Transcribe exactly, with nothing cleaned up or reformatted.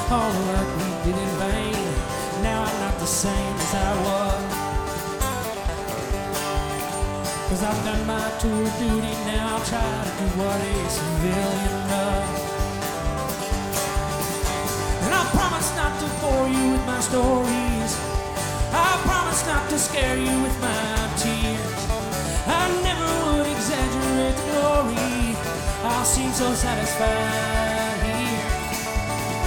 all the work we did in vain. Now I'm not the same as I was, 'cause I've done my tour duty. Now I'll try to do what a civilian does. And I promise not to bore you with my stories. I promise not to scare you with my tears. I never would exaggerate the glory. I'll seem so satisfied